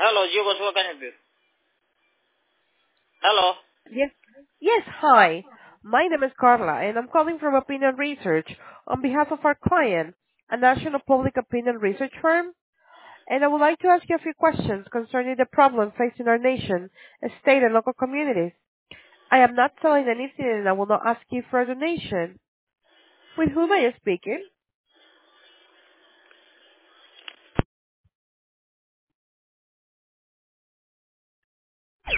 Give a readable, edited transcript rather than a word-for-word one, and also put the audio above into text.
Hello, Jugos, what can I help you? Hello. Yes. Yes, hi. My name is Carla, and I'm calling from Opinion Research on behalf of our client, a national public opinion research firm. And I would like to ask you a few questions concerning the problem facing our nation, state, and local communities. I am not selling anything, and I will not ask you for a donation. With whom are you speaking?